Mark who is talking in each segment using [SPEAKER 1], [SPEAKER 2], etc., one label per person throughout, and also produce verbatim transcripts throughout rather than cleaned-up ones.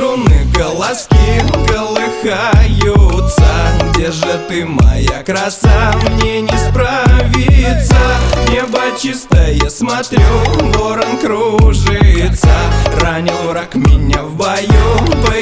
[SPEAKER 1] струны, колоски колыхаются. Где же ты, моя краса, мне не справиться. Небо чистое, смотрю, ворон кружится. Ранил враг меня в бою,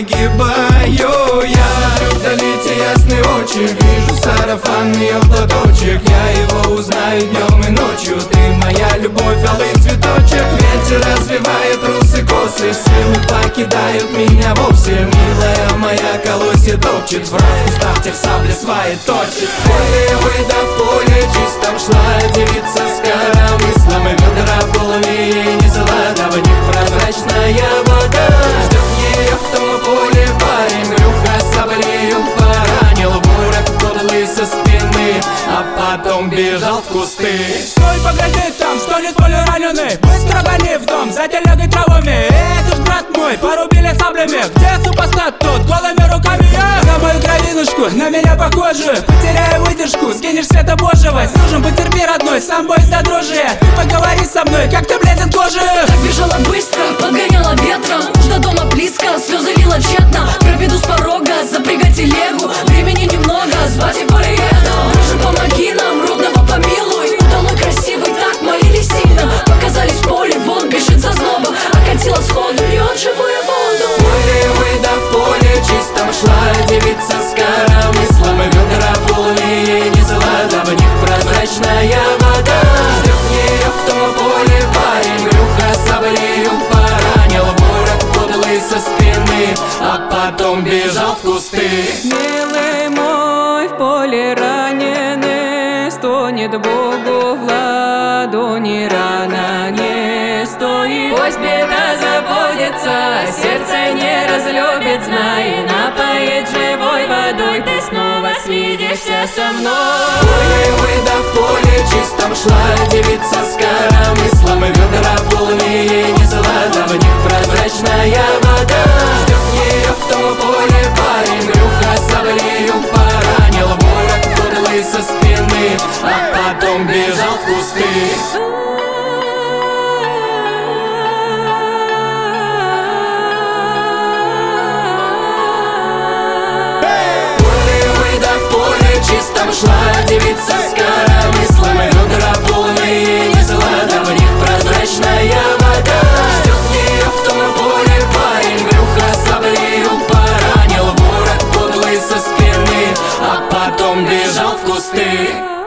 [SPEAKER 1] погибаю я. Вдали те ясные очи, вижу сарафанный платочек. Я его узнаю днем и ночью. Ты моя любовь, алый цветочек. Ветер развивает русы косы, силы покидают меня вовсе. Милая моя, колосья топчет, враг в кустах тех сабли свои точит. Поле выйда в поле, чистом шла девица с коромыслом. И ведра полные, не золота, в них прозрачная вода. Ждет ее в том поле парень, брюхо саблею поранил. Ворог подлый со спины, а потом бежал в кусты.
[SPEAKER 2] Стой, погоди там, стонет поле раненый. Быстро гони в дом, за телегой травами. Это ж брат мой, порубили саблями. Где супостат тот, голыми руками я? За мою кровинушку, на меня похожую. Потеряю выдержку, сгинешь света божьего. С мужем потерпи, родной, сам бой за дрожжие. Ты поговори со мной, как ты бледен кожи.
[SPEAKER 3] Так бежала быстро, подгоняла ветром. Уж до дома близко, слезы лила тщетно. Пробеду с порога, запрягай телегу. Времени немного, звать и приеду. Боже, помоги нам, родного помилуй. Удалой красивый, так молились сильно. Показались в поле, вон бежит за злоба. Окатила сходу, льет живую воду.
[SPEAKER 1] Поле выйда в поле, чистом шла девица с коромыслом. И ведра полные, не золота, в них прозрачная вода. Ждет ее в том поле парень, брюхо саблею поранил. Ворог подлый со спины, а потом бежал в кусты.
[SPEAKER 4] Милый мой, в поле раненый, стонет Богу в ладони, рана не стоит. Пусть беда забудется, сердце не разлюбит, знай, напоит живой водой, ты снова свидишься со мной.
[SPEAKER 1] Поле выйда в поле, чистом шла девица с коромыслом. И ведра полные, не золота, в них прозрачная вода. Ждет ее в том поле парень, брюхо саблею поранил. Ворог подлый со спины, а потом бежал в кусты. Чистом шла девица с коромыслом. И ведра полные, не золота, в них прозрачная вода. Ждет ее в том поле парень, брюхо саблею поранил. Ворог подлый со спины, а потом бежал в кусты.